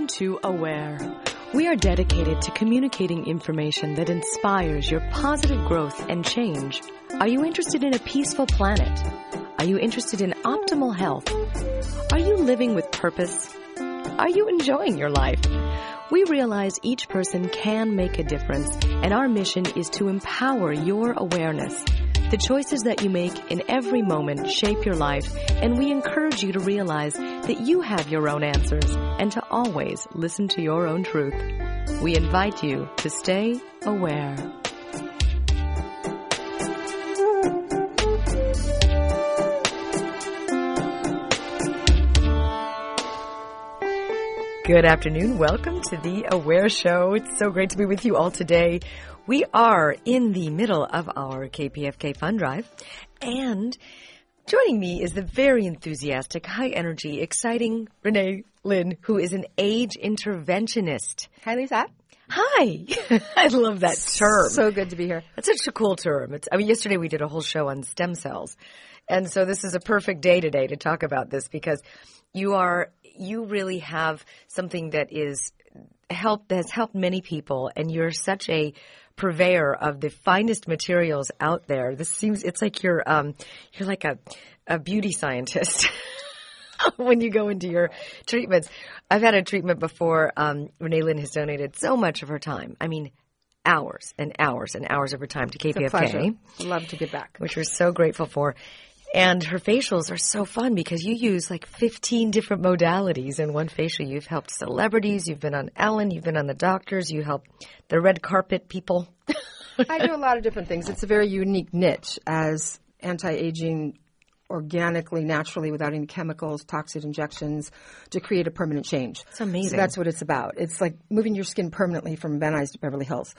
to Aware. We are dedicated to communicating information that inspires your positive growth and change. Are you interested in a peaceful planet? Are you interested in optimal health? Are you living with purpose? Are you enjoying your life? We realize each person can make a difference, and our mission is to empower your awareness. The choices that you make in every moment shape your life, and we encourage you to realize that you have your own answers and to always listen to your own truth. We invite you to stay aware. Good afternoon. Welcome to the Aware Show. It's so great to be with you all today. We are in the middle of our KPFK Fund Drive, and joining me is the very enthusiastic, high-energy, exciting Renee Lynn, who is an age interventionist. Hi, Lisa. Hi. I love that term. So good to be here. That's such a cool term. Yesterday we did a whole show on stem cells, and so this is a perfect day today to talk about this because you really have something that has helped many people, and you're such a purveyor of the finest materials out there. It's like you're like a beauty scientist when you go into your treatments. I've had a treatment before. Renee Lynn has donated so much of her time. I mean, hours and hours and hours of her time to KPFK. It's a pleasure. Love to give back. Which we're so grateful for. And her facials are so fun because you use like 15 different modalities in one facial. You've helped celebrities. You've been on Ellen. You've been on the doctors. You help the red carpet people. I do a lot of different things. It's a very unique niche as anti-aging organically, naturally, without any chemicals, toxic injections, to create a permanent change. It's amazing. So that's what it's about. It's like moving your skin permanently from Van Nuys to Beverly Hills.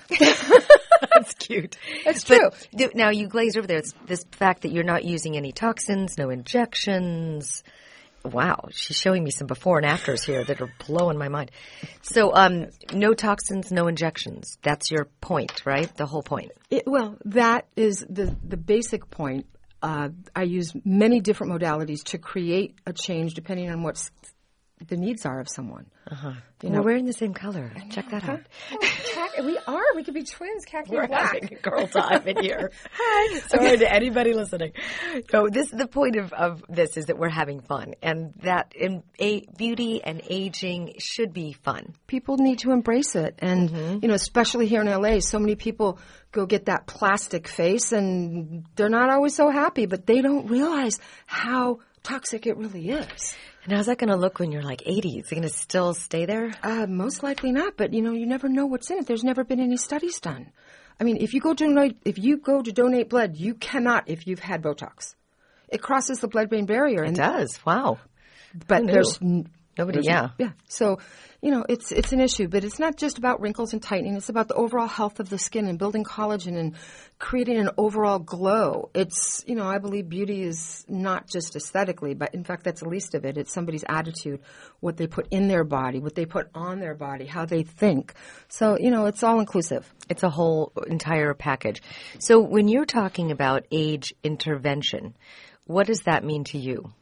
That's cute. That's true. But now you glazed over there. It's this fact that you're not using any toxins, no injections. Wow. She's showing me some before and afters here that are blowing my mind. So no toxins, no injections. That's your point, right? The whole point. That is the basic point. I use many different modalities to create a change depending on what the needs are of someone. Uh-huh. We're wearing the same color. Check that out. We are. We could be twins. Khaki We're and black. having a girl time in here. Hi. Sorry to anybody listening. So the point of this is that we're having fun, and that beauty and aging should be fun. People need to embrace it, and especially here in LA, so many people go get that plastic face, and they're not always so happy, but they don't realize how toxic it really is. And how's that going to look when you're like 80? Is it going to still stay there? Most likely not, but you never know what's in it. There's never been any studies done. I mean, if you go to donate blood, you cannot if you've had Botox. It crosses the blood-brain barrier. It does. Wow. But there's nobody. Yeah. So, it's an issue, but it's not just about wrinkles and tightening. It's about the overall health of the skin and building collagen and creating an overall glow. It's, I believe beauty is not just aesthetically, but in fact, that's the least of it. It's somebody's attitude, what they put in their body, what they put on their body, how they think. So, it's all inclusive. It's a whole entire package. So when you're talking about age intervention, what does that mean to you?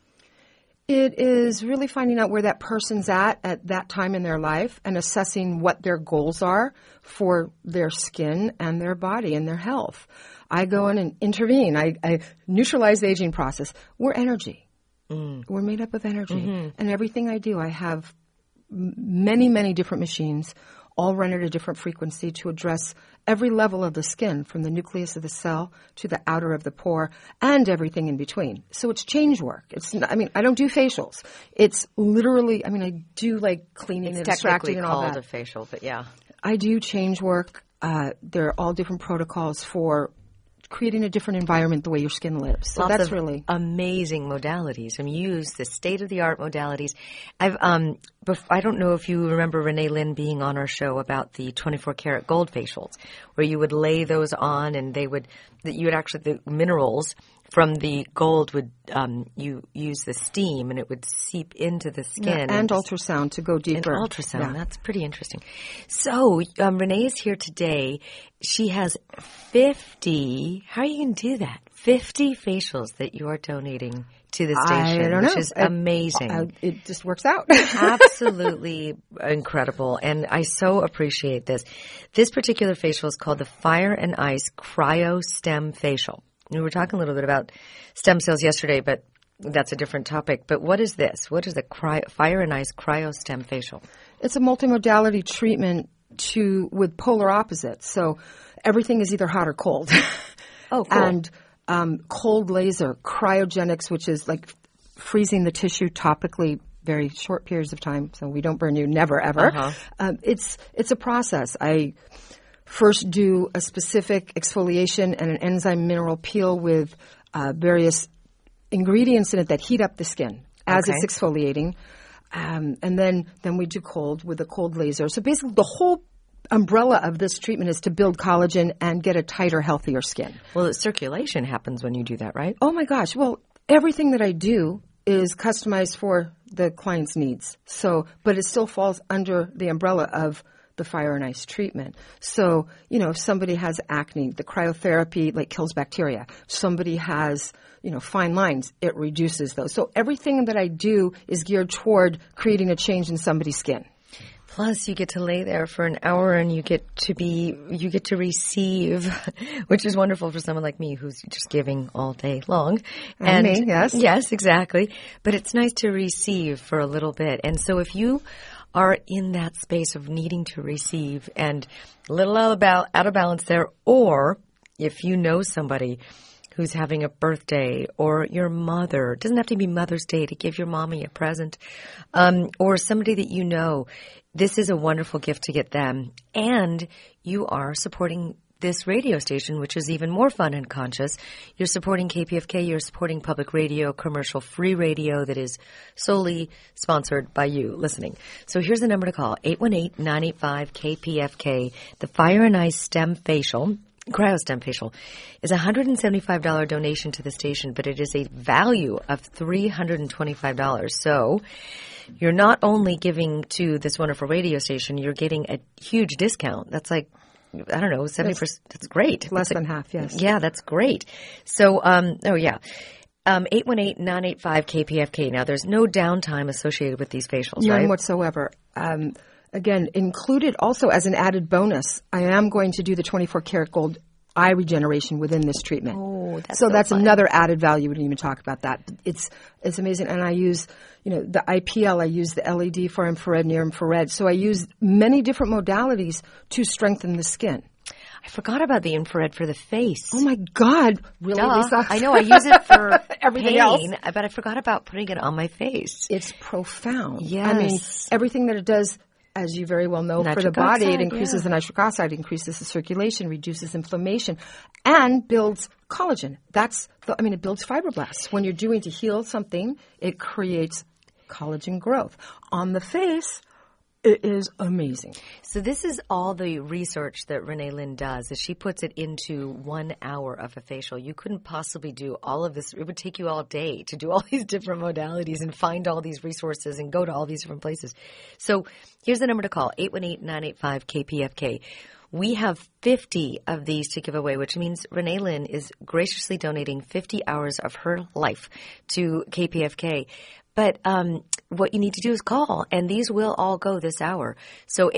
It is really finding out where that person's at that time in their life and assessing what their goals are for their skin and their body and their health. I go in and intervene. I neutralize the aging process. We're energy. We're made up of energy. Mm-hmm. And everything I do, I have many, many different machines all run at a different frequency to address every level of the skin, from the nucleus of the cell to the outer of the pore and everything in between. So it's change work. I don't do facials. It's literally, I do like cleaning and extracting and all that. It's technically called a facial, but yeah. I do change work. There are all different protocols for creating a different environment the way your skin lives. So that's really amazing modalities. You use the state-of-the-art modalities. I don't know if you remember Renee Lynn being on our show about the 24-karat gold facials, where you would lay those on and the minerals from the gold would you use the steam and it would seep into the skin. Yeah, and ultrasound to go deeper. And ultrasound, that's pretty interesting. So Renee is here today. She has 50 50? How are you going to do that? 50 facials that you are donating to the station, I don't know. Which is amazing. It just works out. Absolutely incredible. And I so appreciate this. This particular facial is called the Fire and Ice Cryo Stem Facial. We were talking a little bit about stem cells yesterday, but that's a different topic. But what is this? What is the Fire and Ice Cryo Stem Facial? It's a multimodality treatment with polar opposites. So everything is either hot or cold. Oh, cool. And cold laser, cryogenics, which is like freezing the tissue topically very short periods of time, so we don't burn you, never, ever. Uh-huh. It's a process. I first do a specific exfoliation and an enzyme mineral peel with various ingredients in it that heat up the skin as it's exfoliating. And then we do cold with a cold laser. So basically the whole umbrella of this treatment is to build collagen and get a tighter, healthier skin. Well, the circulation happens when you do that, right? Oh my gosh. Well, everything that I do is customized for the client's needs. So, but it still falls under the umbrella of the Fire and Ice treatment. So, if somebody has acne, the cryotherapy kills bacteria. Somebody has, fine lines, it reduces those. So everything that I do is geared toward creating a change in somebody's skin. Plus, you get to lay there for an hour and you get to receive, which is wonderful for someone like me who's just giving all day long. And me, yes. Yes, exactly. But it's nice to receive for a little bit. And so if you are in that space of needing to receive and a little out of balance there, or if you know somebody who's having a birthday, or your mother, it doesn't have to be Mother's Day to give your mommy a present, or somebody that you know, this is a wonderful gift to get them. And you are supporting this radio station, which is even more fun and conscious. You're supporting KPFK. You're supporting public radio, commercial-free radio that is solely sponsored by you listening. So here's the number to call, 818-985-KPFK. The Fire and Ice Stem Facial, CryoStem Facial, is a $175 donation to the station, but it is a value of $325. So you're not only giving to this wonderful radio station, you're getting a huge discount. That's like, I don't know, 70%. That's great. Less than half, yes. Yeah, that's great. So, 818-985-KPFK. Now, there's no downtime associated with these facials, right? None whatsoever. Again, included also as an added bonus, I am going to do the 24-karat gold eye regeneration within this treatment. Oh, that's fun. Another added value. We didn't even talk about that. It's amazing. And I use, the IPL, I use the LED for infrared, near infrared. So I use many different modalities to strengthen the skin. I forgot about the infrared for the face. Oh my God. Really, Duh. Lisa? I know. I use it for everything pain, else. but I forgot about putting it on my face. It's profound. Yes. I mean, everything that it does, as you very well know, for the body, it increases the nitric oxide, increases the circulation, reduces inflammation, and builds collagen. It builds fibroblasts. When you're doing to heal something, it creates collagen growth. On the face, it is amazing. So this is all the research that Renee Lynn does, is she puts it into 1 hour of a facial. You couldn't possibly do all of this. It would take you all day to do all these different modalities and find all these resources and go to all these different places. So here's the number to call, 818-985-KPFK. We have 50 of these to give away, which means Renee Lynn is graciously donating 50 hours of her life to KPFK. But what you need to do is call, and these will all go this hour. So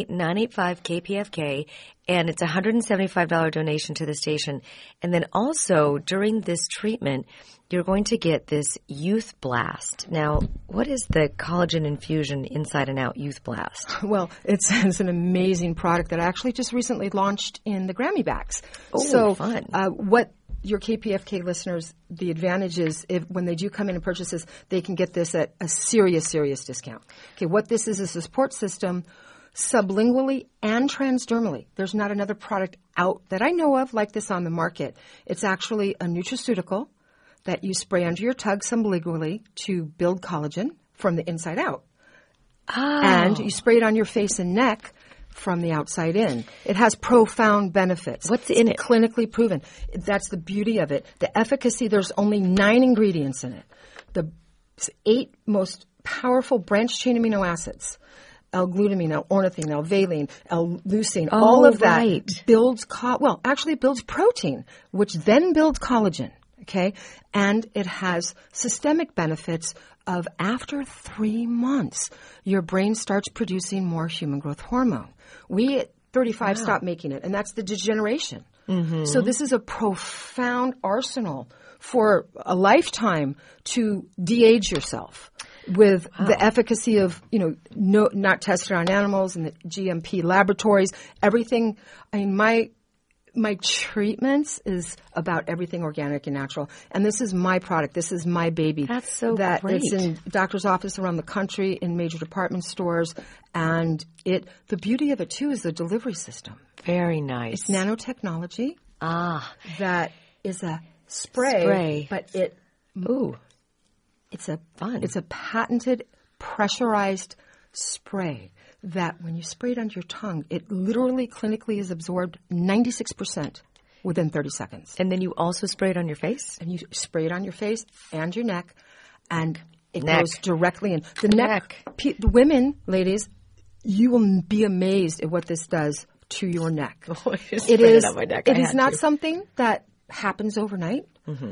818-985-KPFK, and it's a $175 donation to the station. And then also, during this treatment, you're going to get this Youth Blast. Now, what is the Collagen Infusion Inside and Out Youth Blast? Well, it's an amazing product that I actually just recently launched in the Grammy Backs. Oh, fun. What your KPFK listeners, the advantage is when they do come in and purchase this, they can get this at a serious, serious discount. Okay, what this is a support system sublingually and transdermally. There's not another product out that I know of like this on the market. It's actually a nutraceutical that you spray under your tongue sublingually to build collagen from the inside out. Oh. And you spray it on your face and neck from the outside in. It has profound benefits. What's in it? Clinically proven. That's the beauty of it. The efficacy, there's only 9 ingredients in it. The 8 most powerful branched chain amino acids. L-glutamine, L-ornithine, L-valine, L-leucine, all of that builds, it builds protein, which then builds collagen, okay? And it has systemic benefits of after 3 months, your brain starts producing more human growth hormone. We at 35 stop making it, and that's the degeneration. Mm-hmm. So this is a profound arsenal for a lifetime to de-age yourself with the efficacy of, not tested on animals and the GMP laboratories, everything. I mean, my treatments is about everything organic and natural. And this is my product. This is my baby. That's so great. It's in doctor's office around the country, in major department stores. And the beauty of it, too, is the delivery system. Very nice. It's nanotechnology. That is a spray. But it's a patented pressurized spray that when you spray it under your tongue, it literally clinically is absorbed 96% within 30 seconds. And then you also spray it on your face? And you spray it on your face and your neck, and it goes directly in. The neck. The women, ladies, you will be amazed at what this does to your neck. It is not something that happens overnight.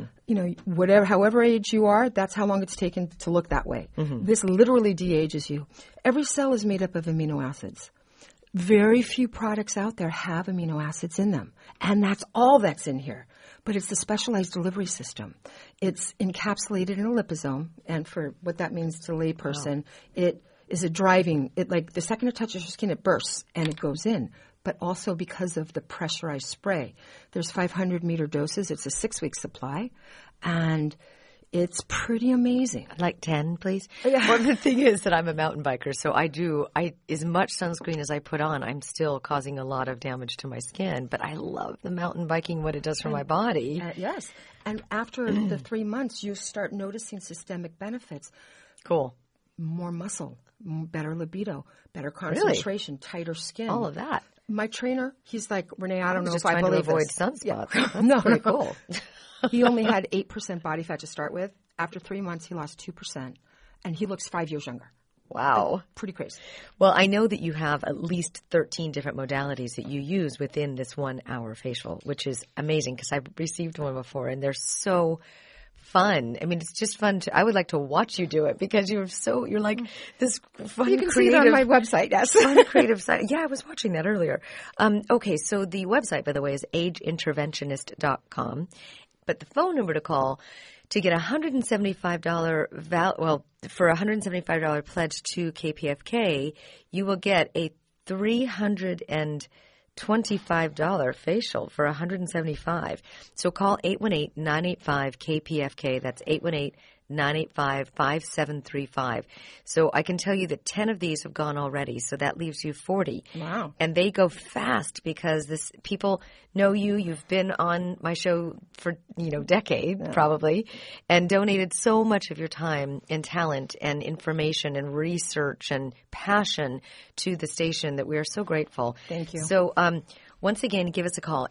Mm-hmm. However age you are, that's how long it's taken to look that way. Mm-hmm. This literally de-ages you. Every cell is made up of amino acids. Very few products out there have amino acids in them. And that's all that's in here. But it's the specialized delivery system. It's encapsulated in a liposome. And for what that means to a layperson, it is the second it touches your skin, it bursts and it goes in. But also because of the pressurized spray. There's 500-meter doses. It's a 6-week supply, and it's pretty amazing. I'd like 10, please. Yeah. Well, the thing is that I'm a mountain biker, so as much sunscreen as I put on, I'm still causing a lot of damage to my skin. But I love the mountain biking, what it does for my body. Yes. And after the 3 months, you start noticing systemic benefits. Cool. More muscle, better libido, better concentration, tighter skin. All of that. My trainer, he's like, Renee, I don't know if I believe this. Just trying to avoid sunspots. Yeah. That's no, pretty cool. He only had 8% body fat to start with. After 3 months, he lost 2%, and he looks 5 years younger. Wow. Pretty crazy. Well, I know that you have at least 13 different modalities that you use within this 1 hour facial, which is amazing because I've received one before, and they're so fun. I mean, it's just fun. I would like to watch you do it because you're like this fun, you can creative. See it on my website, yes. Fun, creative site. Yeah, I was watching that earlier. Okay, so the website, by the way, is ageinterventionist.com. But the phone number to call to get $175 for a $175 pledge to KPFK, you will get a $325 facial for $175. So call 818-985-KPFK. That's 818-985-5735. So I can tell you that 10 of these have gone already. So that leaves you 40. Wow. And they go fast because people know you. You've been on my show for, decade probably, and donated so much of your time and talent and information and research and passion to the station that we are so grateful. Thank you. So once again, give us a call,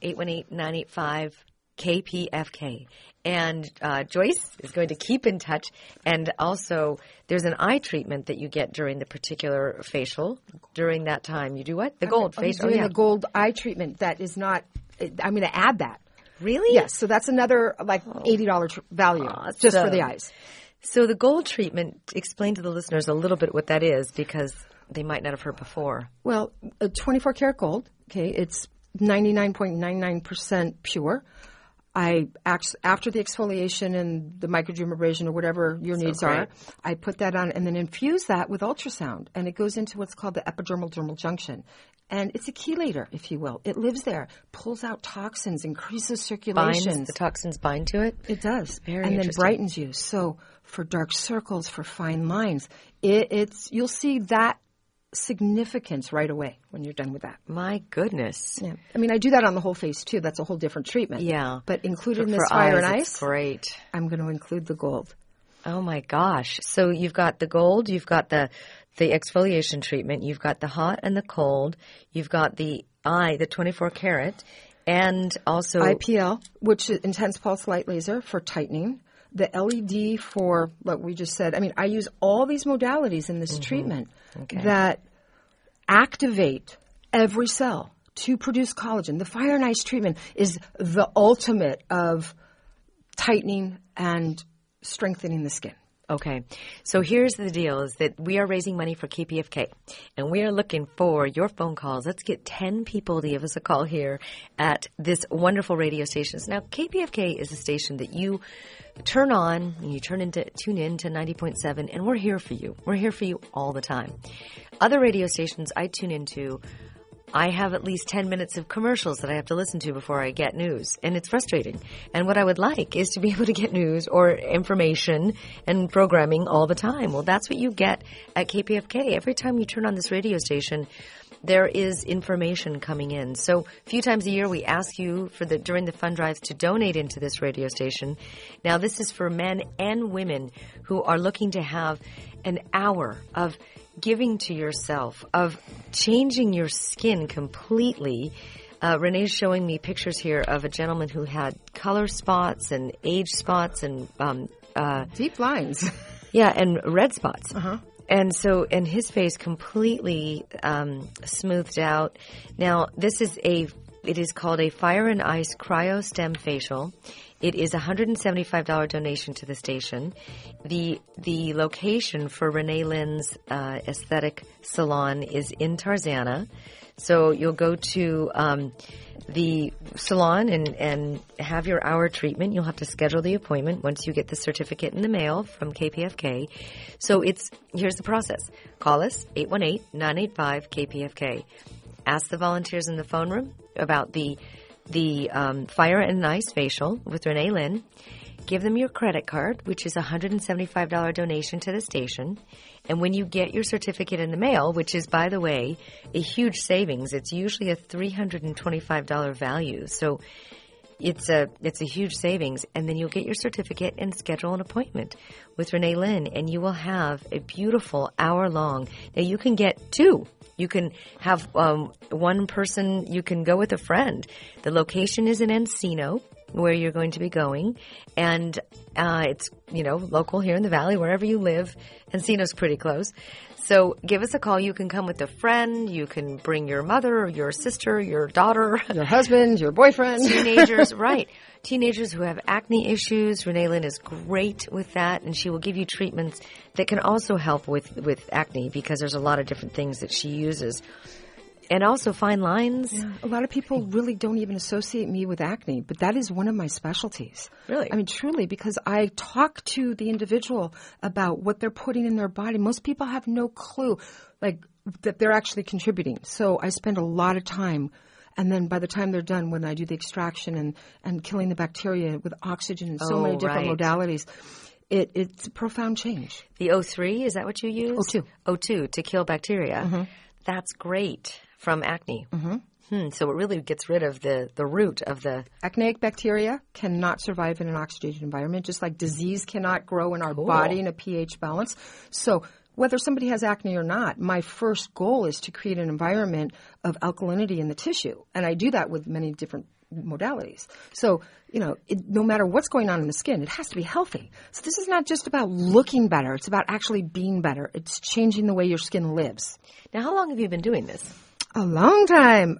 818-985-KPFK. And Joyce is going to keep in touch. And also, there's an eye treatment that you get during the particular facial. During that time, you do what? The gold facial. The gold eye treatment. That is not – I'm going to add that. Really? Yes. So that's another $80 value just for the eyes. So the gold treatment, explain to the listeners a little bit what that is because they might not have heard before. Well, 24 karat gold, okay, it's 99.99% pure. After the exfoliation and the microdermabrasion or whatever your needs are, I put that on and then infuse that with ultrasound, and it goes into what's called the epidermal dermal junction. And it's a chelator, if you will. It lives there, pulls out toxins, increases circulation. The toxins bind to it? It does. Very and interesting. Then brightens you. So for dark circles, for fine lines, you'll see that significance right away when you're done with that. My goodness. Yeah. I mean, I do that on the whole face, too. That's a whole different treatment. Yeah. But included in this fire and ice, great. I'm going to include the gold. Oh, my gosh. So you've got the gold, you've got the exfoliation treatment, you've got the hot and the cold, you've got the 24 karat, and also IPL, which is intense pulse light laser for tightening. The LED for what we just said. I mean, I use all these modalities in this treatment that activate every cell to produce collagen. The fire and ice treatment is the ultimate of tightening and strengthening the skin. Okay. So here's the deal is that we are raising money for KPFK, and we are looking for your phone calls. Let's get 10 people to give us a call here at this wonderful radio station. Now, KPFK is a station that you turn on and you tune in to 90.7, and we're here for you. We're here for you all the time. Other radio stations I tune into, I have at least 10 minutes of commercials that I have to listen to before I get news, and it's frustrating. And what I would like is to be able to get news or information and programming all the time. Well, that's what you get at KPFK. Every time you turn on this radio station, there is information coming in. So a few times a year we ask you during the fund drives to donate into this radio station. Now, this is for men and women who are looking to have an hour of giving to yourself, of changing your skin completely. Renee's showing me pictures here of a gentleman who had color spots and age spots and deep lines. Yeah, and red spots. Uh-huh. And his face completely smoothed out. Now, it is called a Fire and Ice Cryo Stem Facial. It is a $175 donation to the station. The location for Renee Lynn's aesthetic salon is in Tarzana. So you'll go to the salon and have your hour treatment. You'll have to schedule the appointment once you get the certificate in the mail from KPFK. So here's the process. Call us, 818-985-KPFK. Ask the volunteers in the phone room about the Fire and Ice facial with Renee Lynn. Give them your credit card, which is a $175 donation to the station. And when you get your certificate in the mail, which is, by the way, a huge savings, it's usually a $325 value. So it's a huge savings. And then you'll get your certificate and schedule an appointment with Renee Lynn, and you will have a beautiful hour-long. Now, you can get two. You can have one person. You can go with a friend. The location is in Encino, where you're going to be going, and it's local here in the Valley, wherever you live. Encino's pretty close. So give us a call. You can come with a friend. You can bring your mother, or your sister, your daughter, your husband, your boyfriend, teenagers, right? Teenagers who have acne issues. Renee Lynn is great with that, and she will give you treatments that can also help with acne, because there's a lot of different things that she uses. And also fine lines. Yeah. A lot of people really don't even associate me with acne, but that is one of my specialties. Really? I mean, truly, because I talk to the individual about what they're putting in their body. Most people have no clue, that they're actually contributing. So I spend a lot of time, and then by the time they're done, when I do the extraction and killing the bacteria with oxygen and so many different modalities, it's a profound change. The O3, is that what you use? O2. O2, to kill bacteria. Mm-hmm. That's great from acne. Mm-hmm. So it really gets rid of the root of the... Acneic bacteria cannot survive in an oxygenated environment, just like disease cannot grow in our body in a pH balance. So whether somebody has acne or not, my first goal is to create an environment of alkalinity in the tissue. And I do that with many different modalities. So, no matter what's going on in the skin, it has to be healthy. So this is not just about looking better. It's about actually being better. It's changing the way your skin lives. Now, how long have you been doing this? A long time.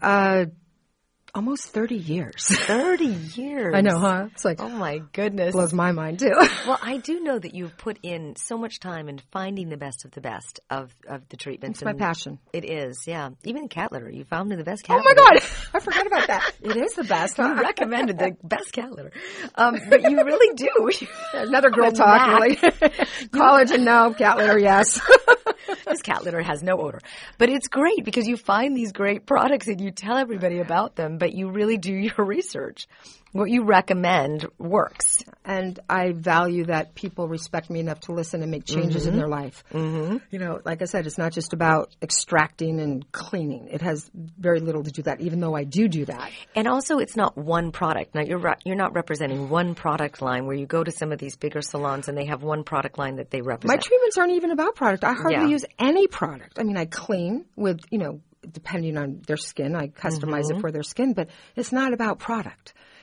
Almost 30 years. 30 years. I know, huh? It's oh my goodness. Blows my mind too. Well, I do know that you've put in so much time in finding the best of the treatments. It's my passion. It is, yeah. Even cat litter. You found the best cat litter. Oh my God. I forgot about that. It is the best. You recommended the best cat litter. But you really do. Another girl talk, really. Collagen, no. Cat litter, yes. This cat litter has no odor. But it's great because you find these great products and you tell everybody about them, but you really do your research. What you recommend works. And I value that people respect me enough to listen and make changes in their life. Mm-hmm. Like I said, it's not just about extracting and cleaning. It has very little to do with that, even though I do that. And also, it's not one product. Now, you're not representing one product line where you go to some of these bigger salons and they have one product line that they represent. My treatments aren't even about product. I hardly use any product. I mean, I clean with, depending on their skin. I customize it for their skin, but it's not about product.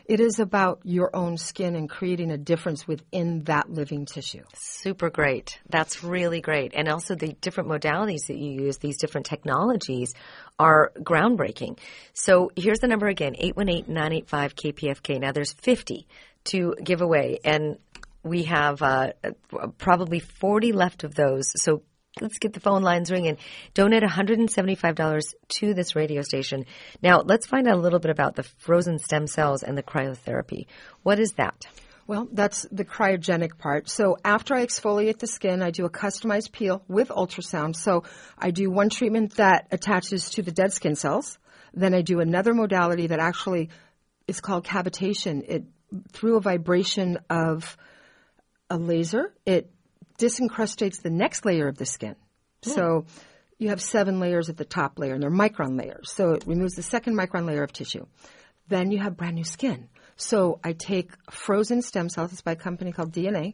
It is about your own skin and creating a difference within that living tissue. Super great. That's really great. And also the different modalities that you use, these different technologies are groundbreaking. So here's the number again, 818-985-KPFK. Now there's 50 to give away, and we have probably 40 left of those. So let's get the phone lines ringing. Donate $175 to this radio station. Now, let's find out a little bit about the frozen stem cells and the cryotherapy. What is that? Well, that's the cryogenic part. So after I exfoliate the skin, I do a customized peel with ultrasound. So I do one treatment that attaches to the dead skin cells. Then I do another modality that actually is called cavitation. Through a vibration of a laser, it disincrustates the next layer of the skin. So you have 7 layers at the top layer, and they're micron layers. So it removes the second micron layer of tissue. Then you have brand new skin. So I take frozen stem cells. It's by a company called DNA.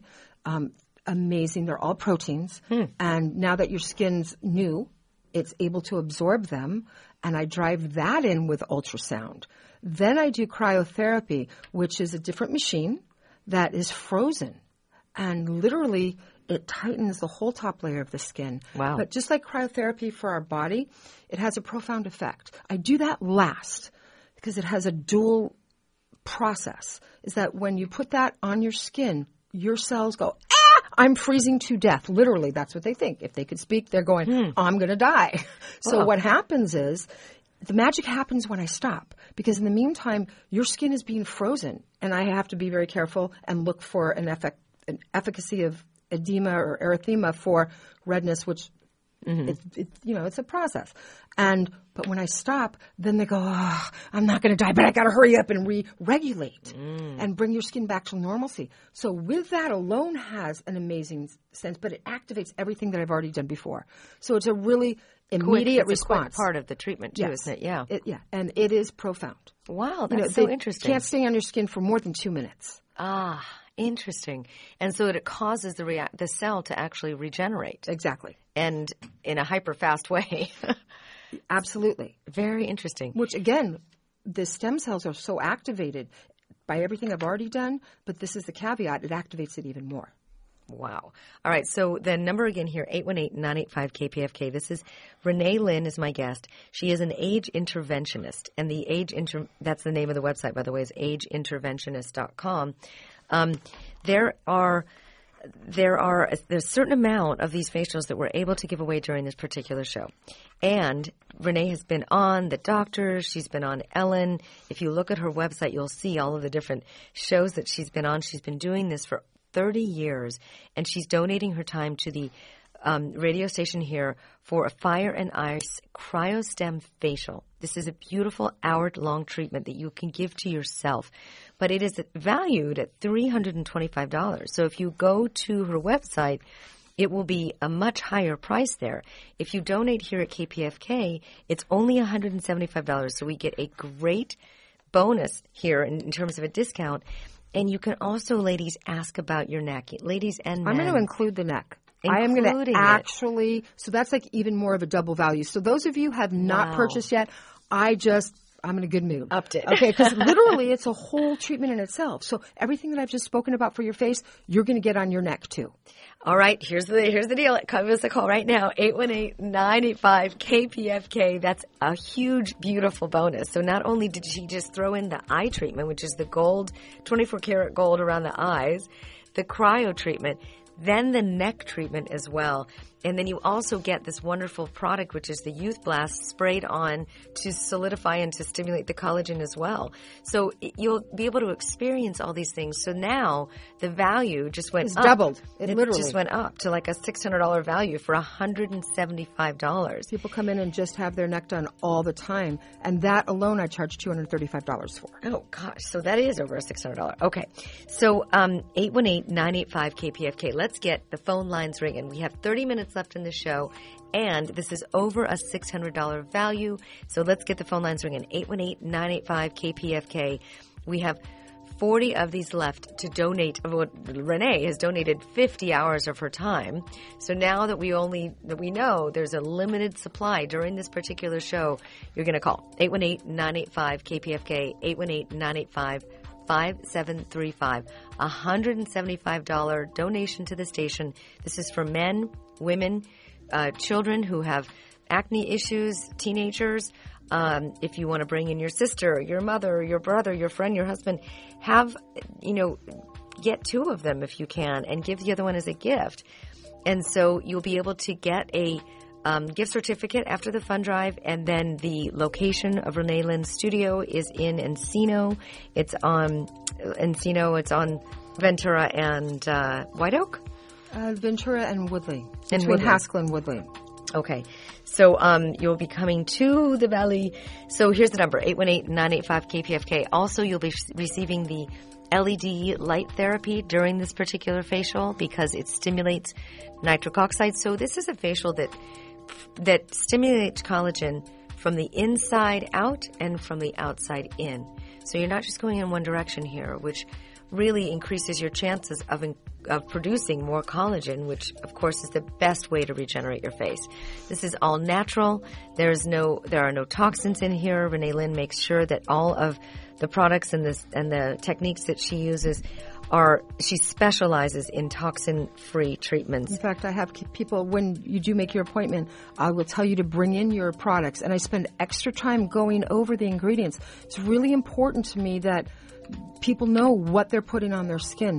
Amazing. They're all proteins. And now that your skin's new, it's able to absorb them. And I drive that in with ultrasound. Then I do cryotherapy, which is a different machine that is frozen. And literally, it tightens the whole top layer of the skin. Wow. But just like cryotherapy for our body, it has a profound effect. I do that last because it has a dual process. Is that when you put that on your skin, your cells go, I'm freezing to death. Literally, that's what they think. If they could speak, they're going, I'm going to die. So what happens is, the magic happens when I stop, because in the meantime, your skin is being frozen, and I have to be very careful and look for an efficacy of edema or erythema for redness, which it's a process. But when I stop, then they go, I'm not going to die, but I got to hurry up and re-regulate and bring your skin back to normalcy. So with that alone has an amazing sense, but it activates everything that I've already done before. So it's a really immediate response. It's a quick part of the treatment too, isn't it? Yeah. And it is profound. Wow, that's so interesting. Can't stay on your skin for more than 2 minutes. Interesting. And so it causes the cell to actually regenerate. Exactly. And in a hyper-fast way. Absolutely. Very interesting. Which, again, the stem cells are so activated by everything I've already done, but this is the caveat. It activates it even more. Wow. All right. So the number again here, 818-985-KPFK. This is Renee Lynn is my guest. She is an age interventionist. And that's the name of the website, by the way, is ageinterventionist.com. There's a certain amount of these facials that we're able to give away during this particular show. And Renee has been on The Doctors. She's been on Ellen. If you look at her website, you'll see all of the different shows that she's been on. She's been doing this for 30 years, and she's donating her time to the radio station here for a Fire and Ice CryoStem facial. This is a beautiful hour-long treatment that you can give to yourself, but it is valued at $325. So if you go to her website, it will be a much higher price there. If you donate here at KPFK, it's only $175. So we get a great bonus here in terms of a discount. And you can also, ladies, ask about your neck. Ladies and men. I'm going to include the neck. I am going to actually, so that's like even more of a double value. So those of you who have not purchased yet, I'm in a good mood. Upped it. Okay, because literally it's a whole treatment in itself. So everything that I've just spoken about for your face, you're going to get on your neck too. All right, here's the deal. Give us a call right now, 818-985-KPFK. That's a huge, beautiful bonus. So not only did she just throw in the eye treatment, which is the gold, 24-karat gold around the eyes, the cryo treatment, then the neck treatment as well. And then you also get this wonderful product, which is the Youth Blast, sprayed on to solidify and to stimulate the collagen as well. So you'll be able to experience all these things. So now the value just went up. Doubled. It literally just went up to like a $600 value for $175. People come in and just have their neck done all the time. And that alone I charge $235 for. Oh, gosh. So that is over a $600. Okay. So 818-985-KPFK. Let's get the phone lines ringing. We have 30 minutes left in the show, and this is over a $600 value. So let's get the phone lines ringing. 818-985-KPFK. We have 40 of these left to donate. Well, Renee has donated 50 hours of her time. So now that we know there's a limited supply during this particular show, you're going to call 818-985-KPFK, 5735. $175 donation to the station. This is for men, women, children who have acne issues, teenagers. If you want to bring in your sister, your mother, your brother, your friend, your husband, get 2 of them if you can and give the other one as a gift. And so you'll be able to get a gift certificate after the fund drive, and then the location of Renee Lynn's studio is in Encino. It's on Ventura and White Oak? Ventura and Woodley. Between Haskell and Woodley. Okay. So you'll be coming to the Valley. So here's the number, 818-985-KPFK. Also, you'll be receiving the LED light therapy during this particular facial because it stimulates nitric oxide. So this is a facial that stimulates collagen from the inside out and from the outside in. So you're not just going in one direction here, which really increases your chances of producing more collagen, which of course is the best way to regenerate your face. This is all natural. There are no toxins in here. Renee Lynn makes sure that all of the products and the techniques that she uses she specializes in toxin-free treatments. In fact, I have people, when you do make your appointment, I will tell you to bring in your products, and I spend extra time going over the ingredients. It's really important to me that people know what they're putting on their skin.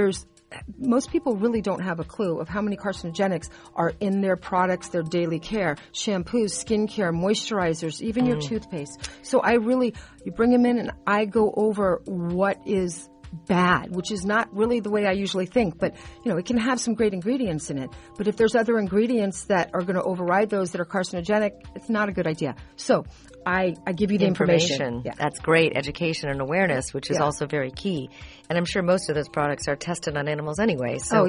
Most people really don't have a clue of how many carcinogenics are in their products, their daily care, shampoos, skincare, moisturizers, even your toothpaste. So you bring them in and I go over what is bad, which is not really the way I usually think, but it can have some great ingredients in it. But if there's other ingredients that are going to override those that are carcinogenic, it's not a good idea. So I give you the information. Yeah. That's great education and awareness, which is also very key. And I'm sure most of those products are tested on animals anyway. So,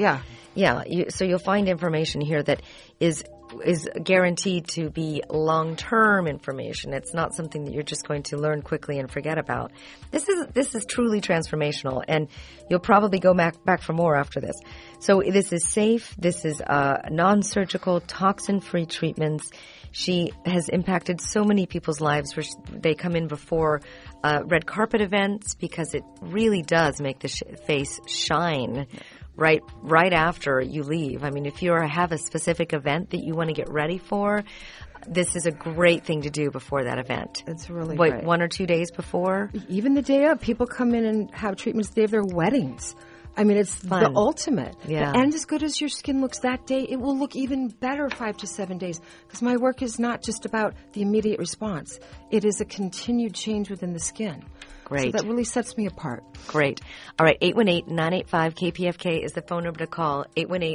so you'll find information here that is guaranteed to be long-term information. It's not something that you're just going to learn quickly and forget about. This is truly transformational, and you'll probably go back for more after this. So this is safe. This is non-surgical, toxin-free treatments. She has impacted so many people's lives where they come in before red carpet events because it really does make the face shine right after you leave. I mean, if you have a specific event that you want to get ready for, this is a great thing to do before that event. It's really great. 1 or 2 days before? Even the day of. People come in and have treatments the day of their weddings. I mean, it's fun. The ultimate. Yeah. And as good as your skin looks that day, it will look even better 5 to 7 days. Because my work is not just about the immediate response. It is a continued change within the skin. Great. So that really sets me apart. Great. All right, 818-985-KPFK is the phone number to call,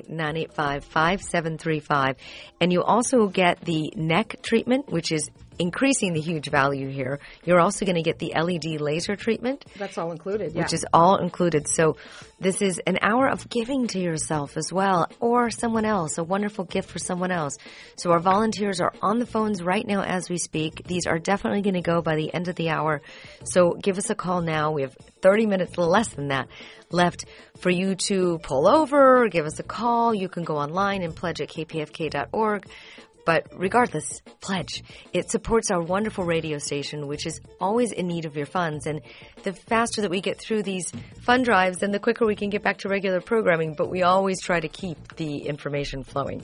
818-985-5735. And you also get the neck treatment, which is increasing the huge value here. You're also going to get the LED laser treatment. That's all included, which is all included. So this is an hour of giving to yourself as well, or someone else, a wonderful gift for someone else. So our volunteers are on the phones right now as we speak. These are definitely going to go by the end of the hour. So give us a call now. We have 30 minutes, less than that, left for you to pull over, give us a call. You can go online and pledge at kpfk.org. But regardless, pledge. It supports our wonderful radio station, which is always in need of your funds. And the faster that we get through these fund drives, then the quicker we can get back to regular programming. But we always try to keep the information flowing.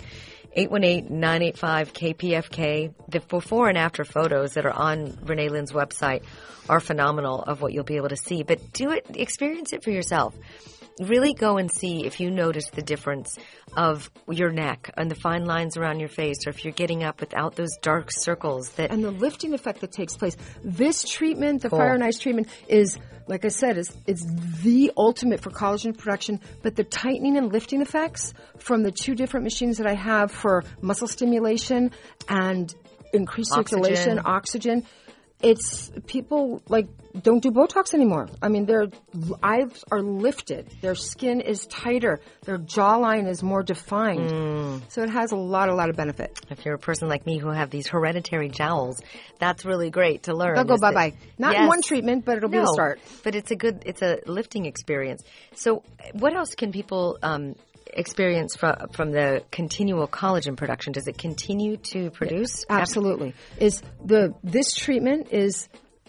818-985-KPFK. The before and after photos that are on Renee Lynn's website are phenomenal of what you'll be able to see. But experience it for yourself. Really go and see if you notice the difference of your neck and the fine lines around your face, or if you're getting up without those dark circles. And the lifting effect that takes place. This treatment, the Fire and Ice treatment, is, like I said, it's the ultimate for collagen production. But the tightening and lifting effects from the 2 different machines that I have for muscle stimulation and increased circulation, oxygen. It's people don't do Botox anymore. I mean, their eyes are lifted. Their skin is tighter. Their jawline is more defined. So it has a lot of benefit. If you're a person like me who have these hereditary jowls, that's really great to learn. They'll go bye-bye. Not in one treatment, but it'll be a start. But it's a lifting experience. So what else can people experience from the continual collagen production? Does it continue to produce? Absolutely. This treatment is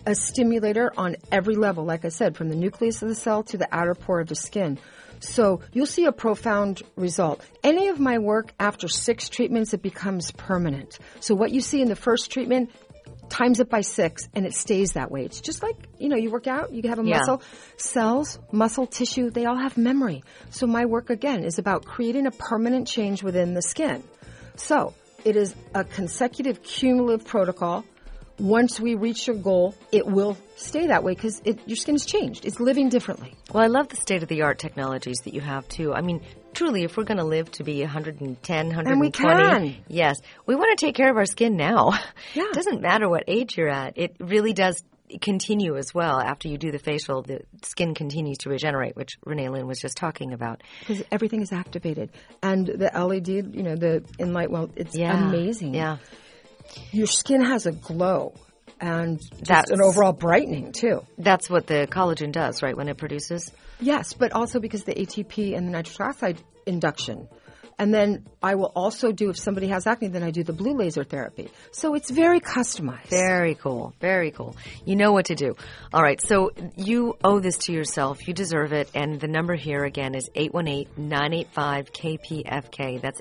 a stimulator on every level, like I said, from the nucleus of the cell to the outer pore of the skin. So you'll see a profound result. Any of my work after 6 treatments, it becomes permanent. So what you see in the first treatment, times it by 6, and it stays that way. It's just like, you work out, you have a muscle. Cells, muscle tissue, they all have memory. So my work, again, is about creating a permanent change within the skin. So it is a consecutive cumulative protocol. Once we reach your goal, it will stay that way because your skin has changed. It's living differently. Well, I love the state-of-the-art technologies that you have, too. I mean, truly, if we're going to live to be 110, 120. And we can. Yes. We want to take care of our skin now. Yeah. It doesn't matter what age you're at. It really does continue as well. After you do the facial, the skin continues to regenerate, which Renee Lynn was just talking about. Because everything is activated. And the LED, the Enlight, well, it's amazing. Yeah. Your skin has a glow and just an overall brightening, too. That's what the collagen does, right, when it produces? Yes, but also because the ATP and the nitric oxide induction. And then I will also do, if somebody has acne, then I do the blue laser therapy. So it's very customized. Very cool. Very cool. You know what to do. All right. So you owe this to yourself. You deserve it. And the number here again is 818-985-KPFK. That's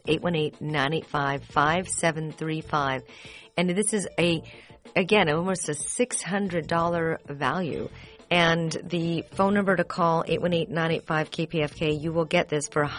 818-985-5735. And this is again, almost a $600 value. And the phone number to call, 818-985-KPFK, you will get this for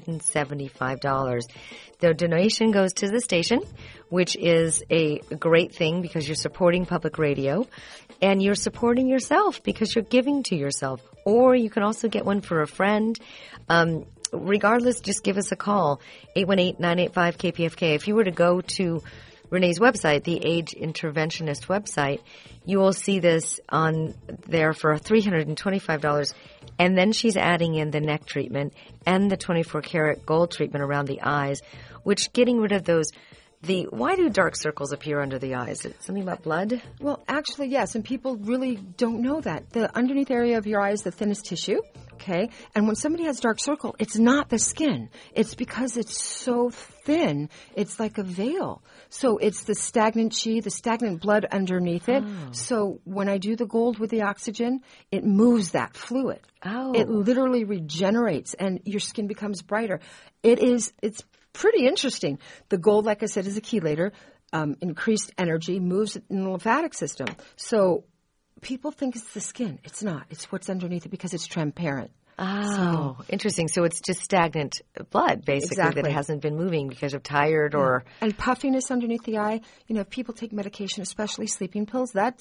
$175. The donation goes to the station, which is a great thing because you're supporting public radio and you're supporting yourself because you're giving to yourself. Or you can also get one for a friend. Regardless, just give us a call, 818-985-KPFK. If you were to go to Renee's website, the Age Interventionist website, you will see this on there for $325. And then she's adding in the neck treatment and the 24-karat gold treatment around the eyes, which getting rid of those. Why do dark circles appear under the eyes? Is it something about blood? Well, actually, yes, and people really don't know that. The underneath area of your eye is the thinnest tissue, okay? And when somebody has dark circle, it's not the skin. It's because it's so thin, it's like a veil. So it's the stagnant chi, the stagnant blood underneath it. Oh. So when I do the gold with the oxygen, it moves that fluid. Oh. It literally regenerates, and your skin becomes brighter. It's pretty interesting. The gold, like I said, is a chelator. Increased energy moves it in the lymphatic system. So people think it's the skin. It's not. It's what's underneath it because it's transparent. Oh, interesting. So it's just stagnant blood, basically, exactly. That it hasn't been moving because of tired or... And puffiness underneath the eye. If people take medication, especially sleeping pills, that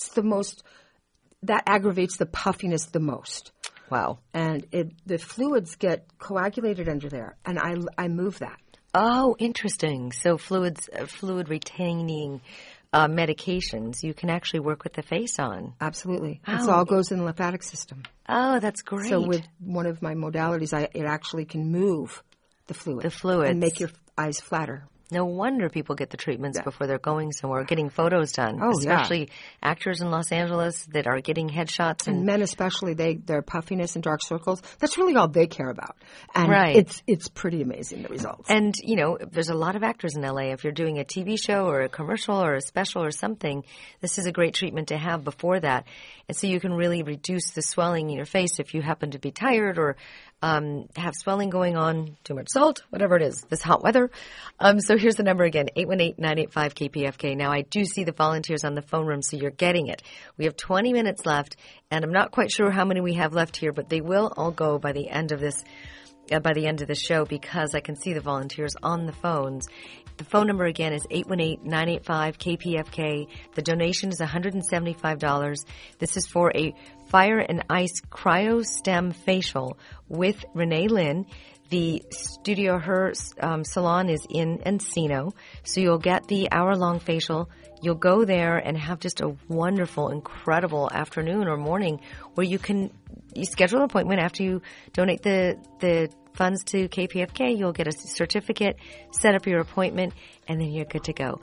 aggravates the puffiness the most. Wow. And the fluids get coagulated under there, and I move that. Oh, interesting. So fluid retaining medications you can actually work with the face on. Absolutely. Oh. It all goes in the lymphatic system. Oh, that's great. So with one of my modalities, it actually can move the fluid. The fluids. And make your eyes flatter. No wonder people get the treatments before they're going somewhere, getting photos done. Oh, especially actors in Los Angeles that are getting headshots. And men especially, their puffiness and dark circles, that's really all they care about. And right. It's pretty amazing, the results. And, there's a lot of actors in L.A. If you're doing a TV show or a commercial or a special or something, this is a great treatment to have before that. And so you can really reduce the swelling in your face if you happen to be tired or have swelling going on, too much salt, whatever it is, this hot weather. So here's the number again, 818-985-KPFK. Now, I do see the volunteers on the phone room, so you're getting it. We have 20 minutes left, and I'm not quite sure how many we have left here, but they will all go by the end of this show because I can see the volunteers on the phones. The phone number again is 818-985-KPFK. The donation is $175. This is for a Fire and Ice CryoStem facial with Renee Lynn. The studio, her salon is in Encino, so you'll get the hour-long facial. You'll go there and have just a wonderful, incredible afternoon or morning where you schedule an appointment after you donate the funds to KPFK. You'll get a certificate, set up your appointment, and then you're good to go.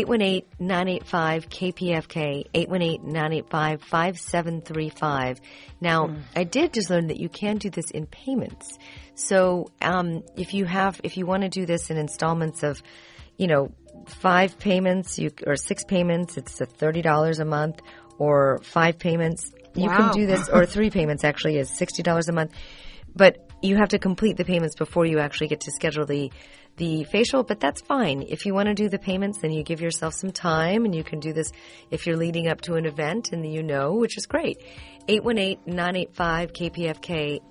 818-985-KPFK, 818-985-5735. Now, I did just learn that you can do this in payments. So if you want to do this in installments of, 5 payments or 6 payments, it's $30 a month. or 5 payments. You Wow. can do this, or 3 payments actually is $60 a month. But you have to complete the payments before you actually get to schedule the facial, but that's fine. If you want to do the payments, then you give yourself some time, and you can do this if you're leading up to an event and which is great. 818-985-KPFK,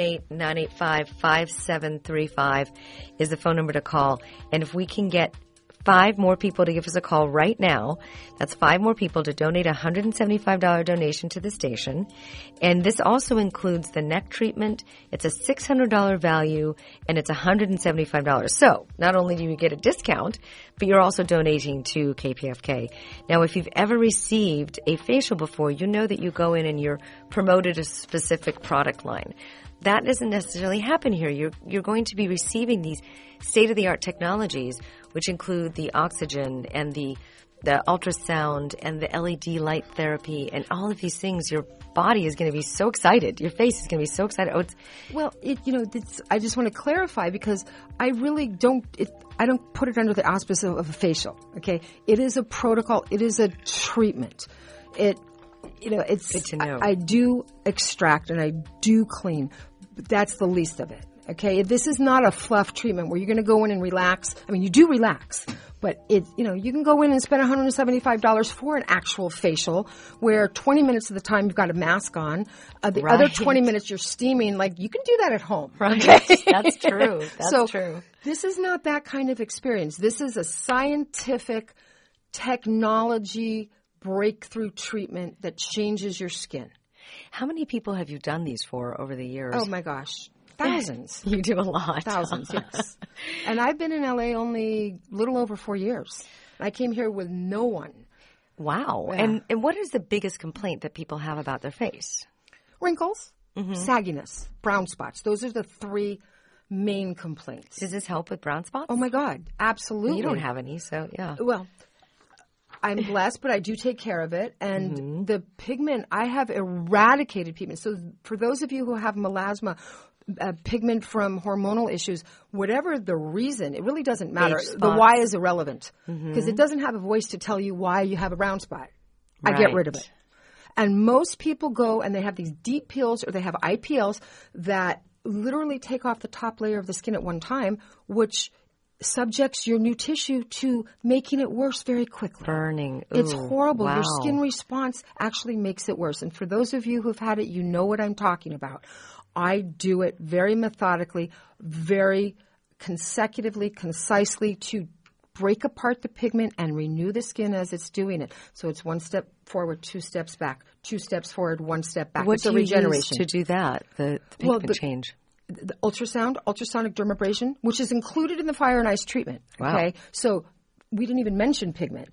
818-985-5735 is the phone number to call. And if we can get 5 more people to give us a call right now. That's 5 more people to donate a $175 donation to the station. And this also includes the neck treatment. It's a $600 value, and it's $175. So not only do you get a discount, but you're also donating to KPFK. Now, if you've ever received a facial before, you know that you go in and you're promoted a specific product line. That doesn't necessarily happen here. You're going to be receiving these state-of-the-art technologies, which include the oxygen and the ultrasound and the LED light therapy and all of these things. Your body is going to be so excited. Your face is going to be so excited. I just want to clarify, because I really don't put it under the auspice of a facial. Okay, it is a protocol. It is a treatment. It's good to know. I do extract and I do clean, but that's the least of it. Okay, this is not a fluff treatment where you're going to go in and relax. I mean, you do relax, but you can go in and spend $175 for an actual facial, where 20 minutes of the time you've got a mask on. The other 20 minutes you're steaming. Like, you can do that at home. Right. Okay? That's true. That's true. This is not that kind of experience. This is a scientific technology breakthrough treatment that changes your skin. How many people have you done these for over the years? Oh, my gosh. Thousands. You do a lot. Thousands, yes. And I've been in LA only a little over 4 years. I came here with no one. Wow. Yeah. And what is the biggest complaint that people have about their face? Wrinkles, sagginess, brown spots. Those are the 3 main complaints. Does this help with brown spots? Oh, my God. Absolutely. You don't have any, so yeah. Well, I'm blessed, but I do take care of it. And the pigment, I have eradicated pigment. So for those of you who have melasma, pigment from hormonal issues, whatever the reason, it really doesn't matter. The why is irrelevant, because it doesn't have a voice to tell you why you have a brown spot. I get rid of it. And most people go and they have these deep peels, or they have IPLs that literally take off the top layer of the skin at one time, which subjects your new tissue to making it worse very quickly. Burning. Ooh, it's horrible. wow. Your skin response actually makes it worse. And for those of you who've had it, you know what I'm talking about. I do it very methodically, very consecutively, concisely, to break apart the pigment and renew the skin as it's doing it. So it's 1 step forward, 2 steps back, 2 steps forward, 1 step back. It's a regeneration. Use to do that, the pigment change? The ultrasonic dermabrasion, which is included in the fire and ice treatment. Wow. Okay, so we didn't even mention pigment.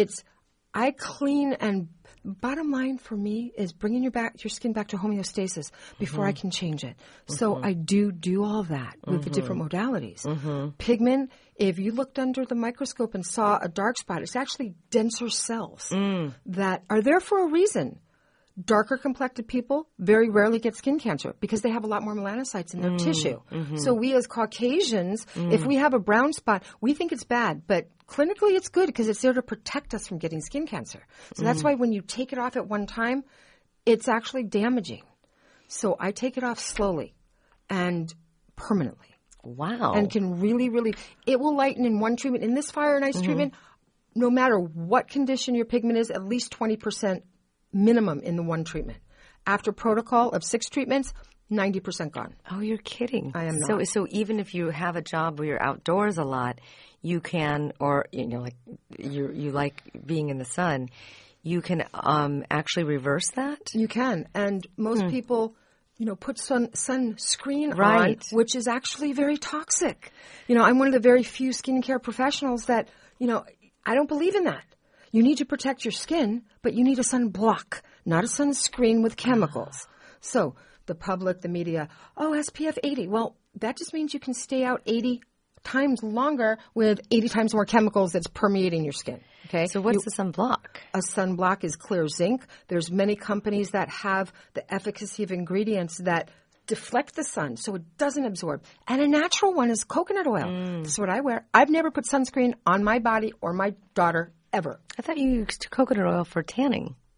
I clean, and bottom line for me is bringing your skin back to homeostasis before I can change it. So I do all that with the different modalities. Pigment, if you looked under the microscope and saw a dark spot, it's actually denser cells that are there for a reason. Darker complected people very rarely get skin cancer because they have a lot more melanocytes in their tissue. So we as Caucasians, if we have a brown spot, we think it's bad, but clinically it's good because it's there to protect us from getting skin cancer. So that's why when you take it off at one time, it's actually damaging. So I take it off slowly and permanently. Wow. And can really, it will lighten in one treatment. In this fire and ice treatment, no matter what condition your pigment is, at least 20% minimum in the one treatment. After protocol of 6 treatments, 90% gone. Oh, you're kidding. I am not. So even if you have a job where you're outdoors a lot, you can, or like you like being in the sun, you can actually reverse that? You can. And most people, put sunscreen right. on, which is actually very toxic. I'm one of the very few skincare professionals that, I don't believe in that. You need to protect your skin, but you need a sunblock, not a sunscreen with chemicals. So the public, the media, SPF 80. Well, that just means you can stay out 80 times longer with 80 times more chemicals that's permeating your skin. Okay. So what's the sunblock? A sunblock is clear zinc. There's many companies that have the efficacy of ingredients that deflect the sun so it doesn't absorb. And a natural one is coconut oil. That's what I wear. I've never put sunscreen on my body or my daughter ever. I thought you used coconut oil for tanning.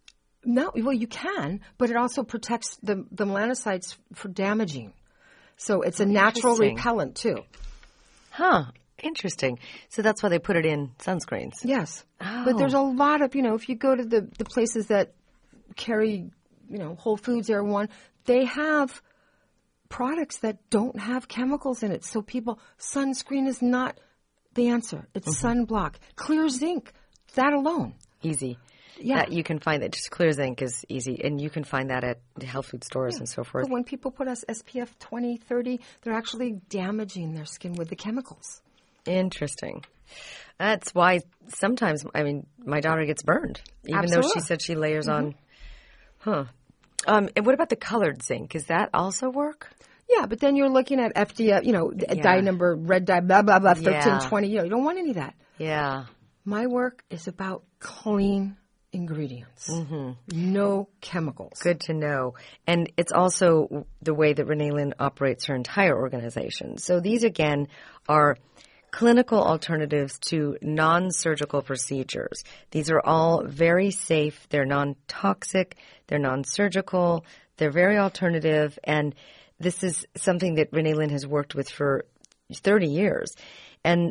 No, well, you can, but it also protects the melanocytes for damaging. So it's a natural repellent, too. Huh. Interesting. So that's why they put it in sunscreens. Yes. Oh. But there's a lot of, if you go to the places that carry, Whole Foods, Air One, they have products that don't have chemicals in it. So sunscreen is not the answer. It's sunblock. Clear zinc, that alone. Easy. Yeah. You can find that. Just Clear Zinc is easy. And you can find that at the health food stores and so forth. But when people put us SPF 20, 30, they're actually damaging their skin with the chemicals. Interesting. That's why sometimes, my daughter gets burned, even though she said she layers on. Huh. And what about the colored zinc? Does that also work? Yeah, but then you're looking at FDA, dye number, red dye, blah, blah, blah, 1320. You don't want any of that. Yeah. My work is about clean ingredients. No chemicals. Good to know. And it's also the way that Renee Lynn operates her entire organization. So these, again, are clinical alternatives to non-surgical procedures. These are all very safe. They're non-toxic. They're non-surgical. They're very alternative. And this is something that Renee Lynn has worked with for 30 years. And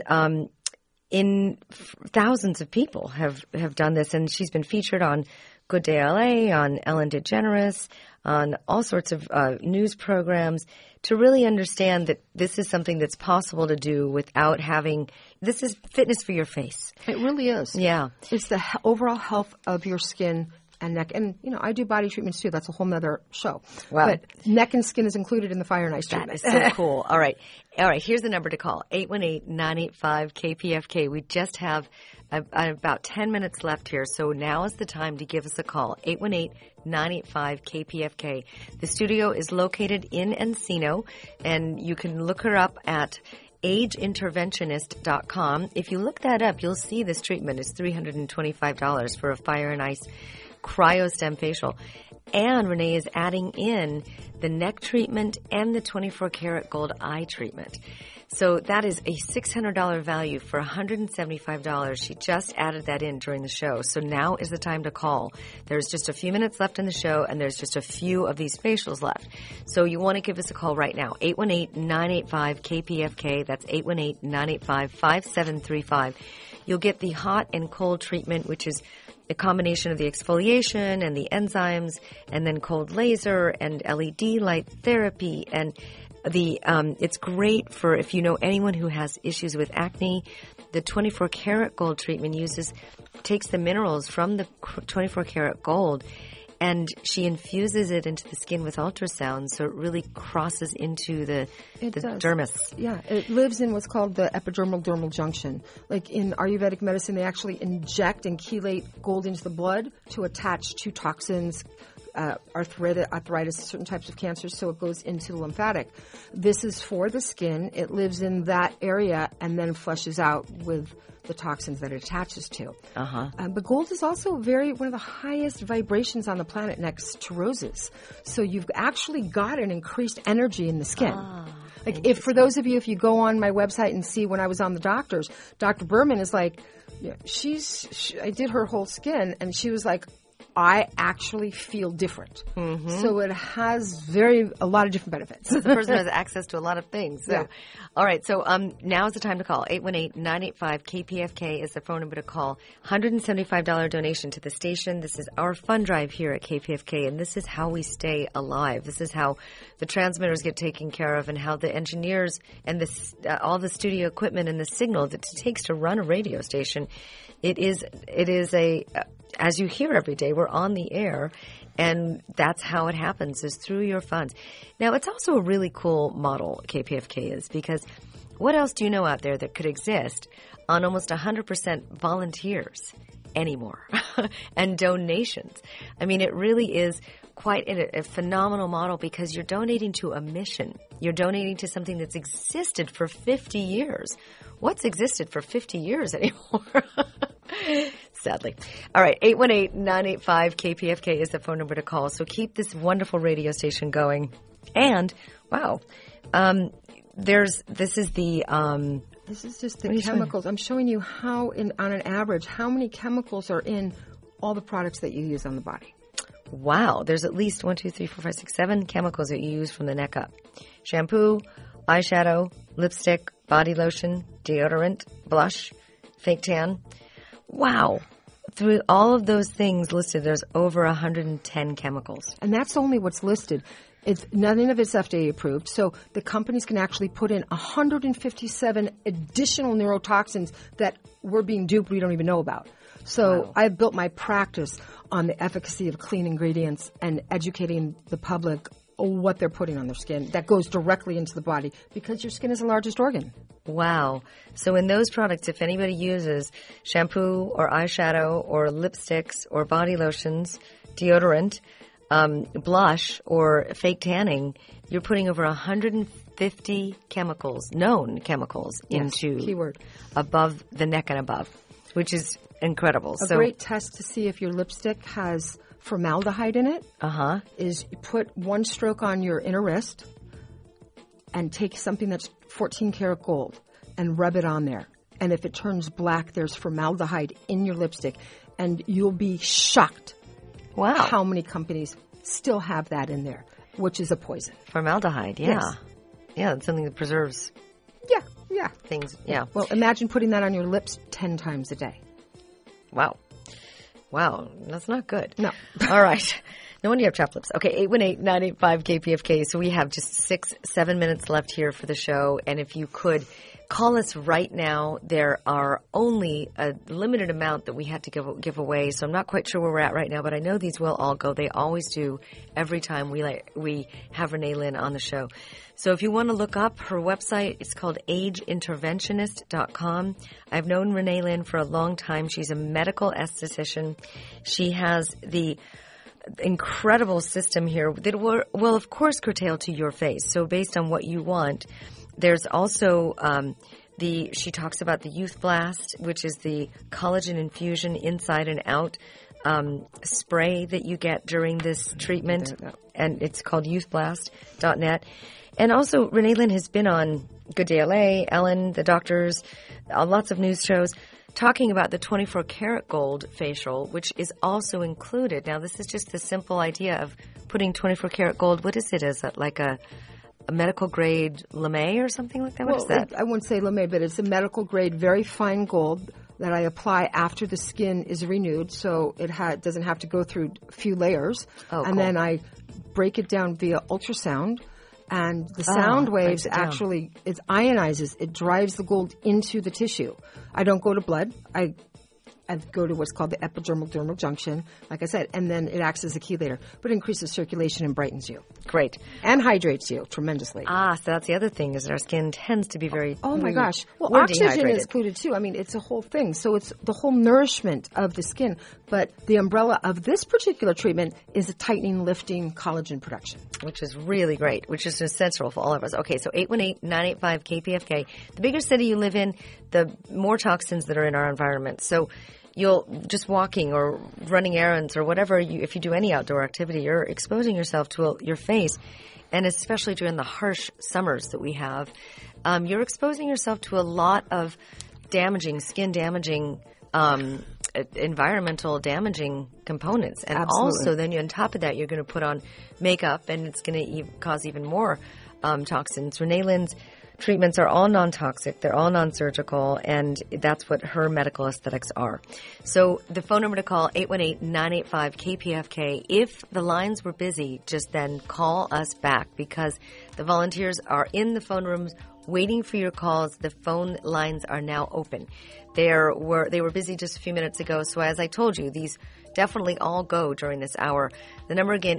thousands of people have done this. And she's been featured on Good Day LA, on Ellen DeGeneres, on all sorts of news programs, to really understand that this is something that's possible to do without having – this is fitness for your face. It really is. Yeah. It's the overall health of your skin and neck. And, I do body treatments too. That's a whole nother show. Wow. But neck and skin is included in the Fire and Ice treatment. That is so cool. All right. Here's the number to call, 818-985-KPFK. We just have about 10 minutes left here, so now is the time to give us a call, 818-985-KPFK. The studio is located in Encino, and you can look her up at ageinterventionist.com. If you look that up, you'll see this treatment is $325 for a Fire and Ice CryoStem facial. And Renee is adding in the neck treatment and the 24-karat gold eye treatment. So that is a $600 value for $175. She just added that in during the show. So now is the time to call. There's just a few minutes left in the show, and there's just a few of these facials left. So you want to give us a call right now, 818-985-KPFK. That's 818-985-5735. You'll get the hot and cold treatment, which is a combination of the exfoliation and the enzymes, and then cold laser and LED light therapy. And it's great for if you know anyone who has issues with acne. The 24-karat gold treatment takes the minerals from the 24-karat gold, and she infuses it into the skin with ultrasound, so it really crosses into the dermis. Yeah, it lives in what's called the epidermal-dermal junction. Like in Ayurvedic medicine, they actually inject and chelate gold into the blood to attach to toxins, arthritis, certain types of cancers, so it goes into the lymphatic. This is for the skin. It lives in that area and then flushes out with the toxins that it attaches to. But gold is also one of the highest vibrations on the planet next to roses. So you've actually got an increased energy in the skin. Like for those of you, if you go on my website and see when I was on the doctors, Dr. Berman is like, I did her whole skin, and she was like, I actually feel different. So it has a lot of different benefits. The person has access to a lot of things. So. Yeah. All right. So now is the time to call. 818-985-KPFK is the phone number to call. $175 donation to the station. This is our fund drive here at KPFK, and this is how we stay alive. This is how the transmitters get taken care of, and how the engineers and all the studio equipment and the signal that it takes to run a radio station. It is as you hear every day, we're on the air, and that's how it happens, is through your funds. Now, it's also a really cool model, KPFK is, because what else do you know out there that could exist on almost 100% volunteers anymore and donations? I mean, it really is quite a phenomenal model, because you're donating to a mission. You're donating to something that's existed for 50 years. What's existed for 50 years anymore? Sadly. All right, 818-985-KPFK is the phone number to call. So keep this wonderful radio station going. And, wow, this is just the chemicals. I'm showing you how, on an average, how many chemicals are in all the products that you use on the body. Wow. There's at least 7 chemicals that you use from the neck up. Shampoo, eyeshadow, lipstick, body lotion, deodorant, blush, fake tan. Wow. Through all of those things listed, there's over 110 chemicals. And that's only what's listed. None of it's FDA approved, so the companies can actually put in 157 additional neurotoxins that we're being duped we don't even know about. So Wow. I've built my practice on the efficacy of clean ingredients and educating the public what they're putting on their skin. That goes directly into the body because your skin is the largest organ. Wow. So in those products, if anybody uses shampoo or eyeshadow or lipsticks or body lotions, deodorant, blush or fake tanning, you're putting over 150 chemicals, known chemicals, into keyword. Above the neck and above, which is incredible. A great test to see if your lipstick has formaldehyde in it is you put one stroke on your inner wrist and take something that's 14 karat gold and rub it on there. And if it turns black, there's formaldehyde in your lipstick. And you'll be shocked how many companies still have that in there, which is a poison. Formaldehyde, yeah. Yes. Yeah, it's something that preserves Yeah. things. Yeah. Well, imagine putting that on your lips 10 times a day. Wow. That's not good. No. All right. No wonder you have chapped lips. Okay, 818-985-KPFK. So we have just 7 minutes left here for the show. And if you could call us right now, there are only a limited amount that we had to give away. So I'm not quite sure where we're at right now, but I know these will all go. They always do every time we have Renee Lynn on the show. So if you want to look up her website, it's called ageinterventionist.com. I've known Renee Lynn for a long time. She's a medical esthetician. She has the incredible system here that will of course curtail to your face. So based on what you want, there's also she talks about the Youth Blast, which is the collagen infusion inside and out spray that you get during this treatment, and it's called youthblast.net. And also, Renee Lynn has been on Good Day LA, Ellen, The Doctors, lots of news shows, talking about the 24 karat gold facial, which is also included. Now, this is just the simple idea of putting 24 karat gold. What is it? Is it like a medical grade lame or something like that? What is that? I wouldn't say lame, but it's a medical grade, very fine gold that I apply after the skin is renewed, so it doesn't have to go through a few layers. And then I break it down via ultrasound. And the sound waves actually, it ionizes, it drives the gold into the tissue. I don't go to blood. I go to what's called the epidermal-dermal junction, like I said, and then it acts as a chelator, but increases circulation and brightens you. Great. And hydrates you tremendously. So that's the other thing, is that our skin tends to be very Oh my gosh. Well, more oxygen dehydrated. is included too. I mean, it's a whole thing. So it's the whole nourishment of the skin. But the umbrella of this particular treatment is a tightening, lifting, collagen production. Which is really great, which is essential for all of us. Okay, so 818-985-KPFK. The bigger city you live in, the more toxins that are in our environment. So you'll just walking or running errands or whatever, if you do any outdoor activity, you're exposing yourself to your face. And especially during the harsh summers that we have, you're exposing yourself to a lot of skin damaging, environmental damaging components. And also then on top of that, you're going to put on makeup, and it's going to cause even more toxins. Renee Lynn's treatments are all non-toxic. They're all non-surgical, and that's what her medical aesthetics are. So the phone number to call, 818-985-KPFK. If the lines were busy, just then call us back, because the volunteers are in the phone rooms waiting for your calls. The phone lines are now open. They were busy just a few minutes ago, so as I told you, these definitely all go during this hour. The number again,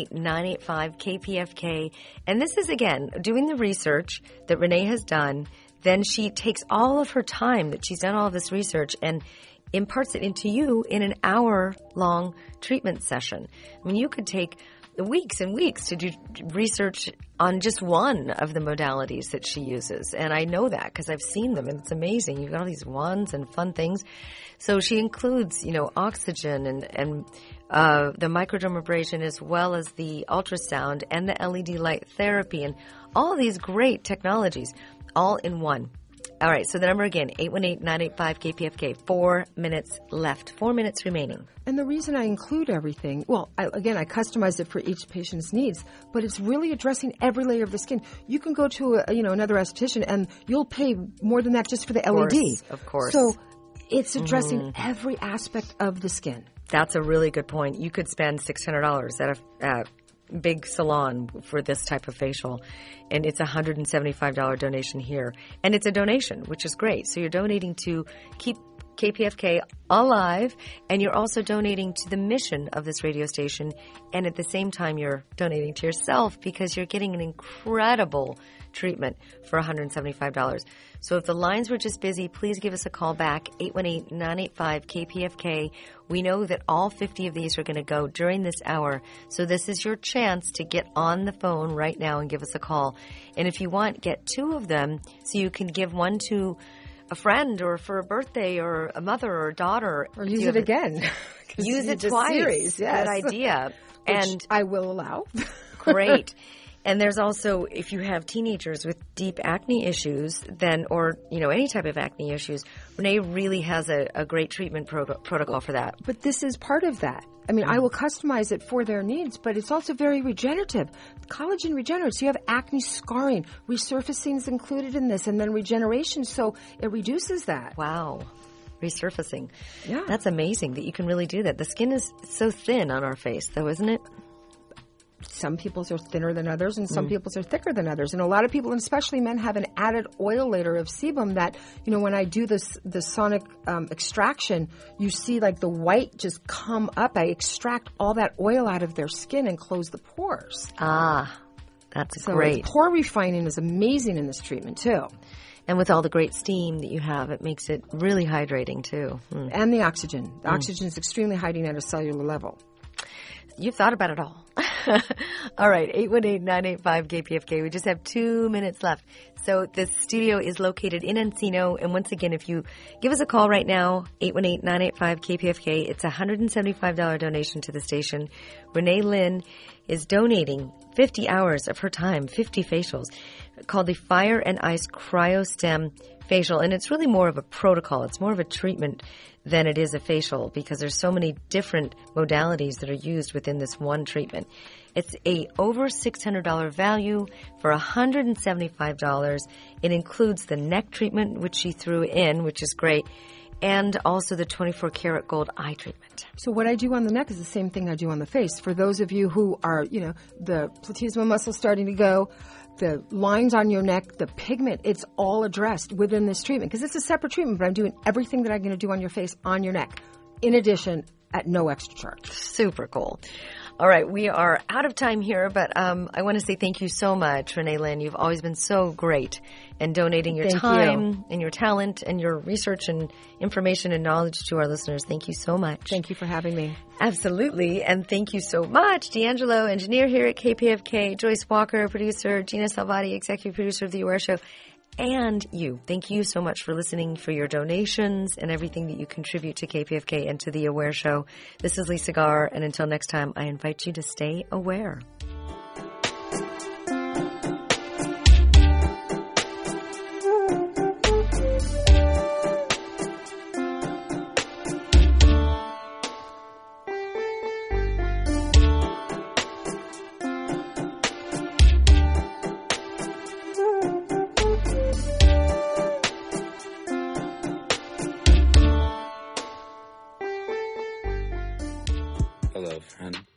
818-985-KPFK. And this is, again, doing the research that Renee has done. Then she takes all of her time that she's done all of this research and imparts it into you in an hour-long treatment session. I mean, you could take weeks and weeks to do research on just one of the modalities that she uses. And I know that because I've seen them, and it's amazing. You've got all these wands and fun things. So she includes, oxygen and the microdermabrasion, as well as the ultrasound and the LED light therapy, and all of these great technologies all in one. All right, so the number again, 818-985-KPFK. 4 minutes left. 4 minutes remaining. And the reason I include everything, well, I customize it for each patient's needs, but it's really addressing every layer of the skin. You can go to another esthetician and you'll pay more than that just for the LED. Of course. So it's addressing every aspect of the skin. That's a really good point. You could spend $600 at a big salon for this type of facial, and it's a $175 donation here. And it's a donation, which is great. So you're donating to keep KPFK alive, and you're also donating to the mission of this radio station, and at the same time you're donating to yourself because you're getting an incredible treatment for $175. So if the lines were just busy, please give us a call back, 818-985-KPFK. We know that all 50 of these are going to go during this hour, so this is your chance to get on the phone right now and give us a call. And if you want, get 2 of them so you can give one to a friend or for a birthday or a mother or a daughter. Or use it again. Use it twice. Series, yes. Good idea. And I will allow. Great. And there's also, if you have teenagers with deep acne issues, or any type of acne issues, Renee really has a great treatment protocol for that. But this is part of that. I mean, I will customize it for their needs, but it's also very regenerative. Collagen regenerates. So you have acne scarring. Resurfacing is included in this, and then regeneration, so it reduces that. Wow. Resurfacing. Yeah. That's amazing that you can really do that. The skin is so thin on our face, though, isn't it? Some people's are thinner than others, and some people's are thicker than others. And a lot of people, and especially men, have an added oil layer of sebum that, when I do the sonic extraction, you see like the white just come up. I extract all that oil out of their skin and close the pores. Ah, that's great. Pore refining is amazing in this treatment, too. And with all the great steam that you have, it makes it really hydrating, too. And the oxygen. The oxygen is extremely hydrating at a cellular level. You've thought about it all. All right, 818-985-KPFK. We just have 2 minutes left. So the studio is located in Encino. And once again, if you give us a call right now, 818-985-KPFK, it's a $175 donation to the station. Renee Lynn is donating 50 hours of her time, 50 facials, called the Fire and Ice CryoStem facial. And it's really more of a protocol. It's more of a treatment than it is a facial because there's so many different modalities that are used within this one treatment. It's a over $600 value for $175. It includes the neck treatment, which she threw in, which is great, and also the 24-karat gold eye treatment. So what I do on the neck is the same thing I do on the face. For those of you who are, the platysma muscle starting to go, the lines on your neck, the pigment, it's all addressed within this treatment because it's a separate treatment, but I'm doing everything that I'm going to do on your face on your neck. In addition, at no extra charge. Super cool. All right, we are out of time here, but I want to say thank you so much, Renee Lynn. You've always been so great in donating your time and your talent and your research and information and knowledge to our listeners. Thank you so much. Thank you for having me. Absolutely, and thank you so much, D'Angelo, engineer here at KPFK, Joyce Walker, producer, Gina Salvati, executive producer of The Aware Show, and you. Thank you so much for listening, for your donations and everything that you contribute to KPFK and to The Aware Show. This is Lisa Garr, and until next time, I invite you to stay aware. Hello, friend.